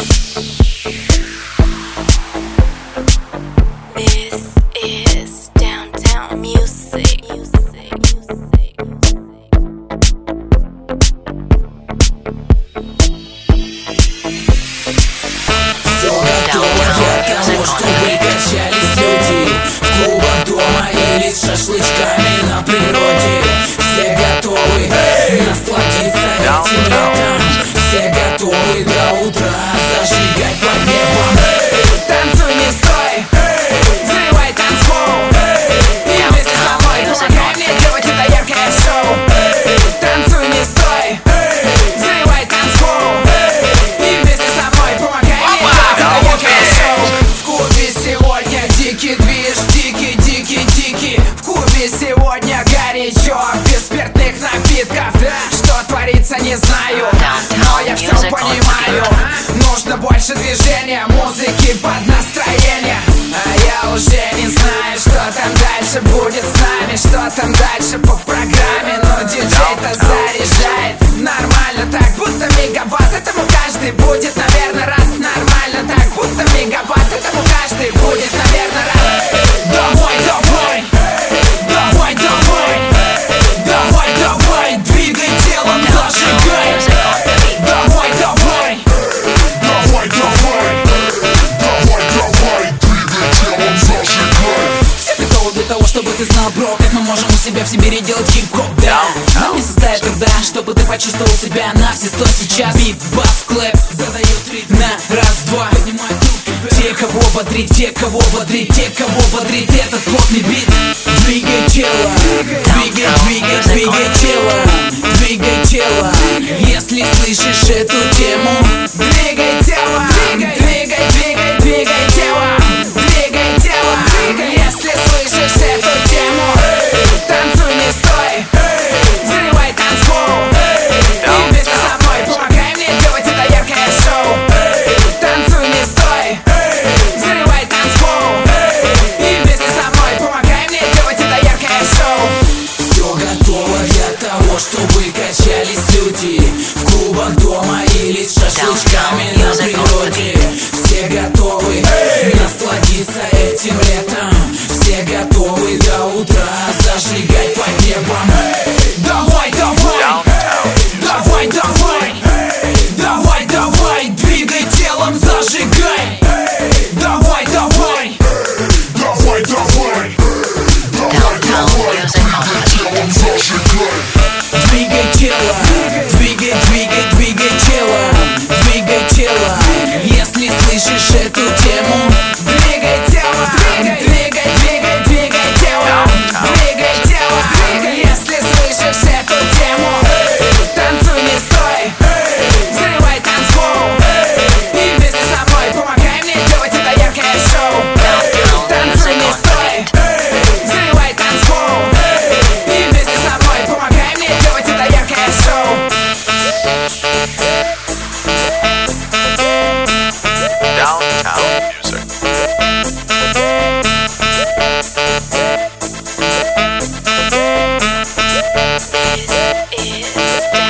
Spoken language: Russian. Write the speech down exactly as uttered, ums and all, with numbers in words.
Шашлычками на природе. Все готовы насладиться этим летом. Все готовы до утра зажигать под небом. Танцуй, не стой, взрывай танцпол. И вместе со мной помогай мне делать это яркое шоу. Танцуй, не стой, взрывай танцпол. И вместе со мной помогай мне делать это яркое шоу. В клубе сегодня дикий движ, дикий, дикий, дикий. В клубе сегодня горячо, без спиртных напитков. Что творится, не знаю, но я все понимаю. Нужно больше движения, музыки под настроение. А я уже не знаю, что там дальше будет с нами, что там дальше по программе. Но диджей-то заряжает нормально, так будто мегаватт. Этому каждый будет, наверное, рад. Нормально, так будто мегаватт. Этому каждый будет, наверное, рад. Давай, давай, давай, давай, давай, давай, двигай телом, зажигай. Давай, давай, Давай, давай, давай, давай, двигай телом, зажигай. все готовы для того, чтобы ты знал, бро, как мы можем у себя в Сибири делать хип-хоп, да. Нам не составит труда, чтобы ты почувствовал себя на все сто сейчас. Бит, бас, клэп, задает ритм на раз-два. Поднимай руки, те, кого бодрит, те, кого бодрит, те, кого бодрит этот плотный бит. Двигай тело, двигай, двигай, двигай тело, двигай тело. Если слышишь эту тему, двигай тело, двигай, двигай, двигай, двигай тело, двигай тело. Если слышишь эту тему, танцуй, не стой, взрывай танцпол. И вместе со мной помогай мне делать это яркое шоу. Танцуй, не стой, взрывай танцпол. И вместе со мной помогай мне делать это яркое шоу. Все готово для того, чтобы качались люди в клубах дома или с шашлычками на природе. Все готовы насладиться этим летом. Все готовы до утра зажигать под небом. Давай, давай, давай, давай, давай, давай, двигай телом, зажигай. Давай, давай, Давай, давай, давай, давай, двигай телом, зажигай. двигай тело, двигай, двигай, двигай тело, двигай тело. Если слышишь эту тему, двигай тело, двигай, двигай, двигай, двигай тело, двигай тело. Если слышишь эту тему, танцуй, не стой, взрывай танцпол. И вместе со мной помогай мне делать это яркое шоу. Танцуй, не стой, взрывай танцпол. И вместе со мной помогай мне делать это яркое шоу. Downtown music. This is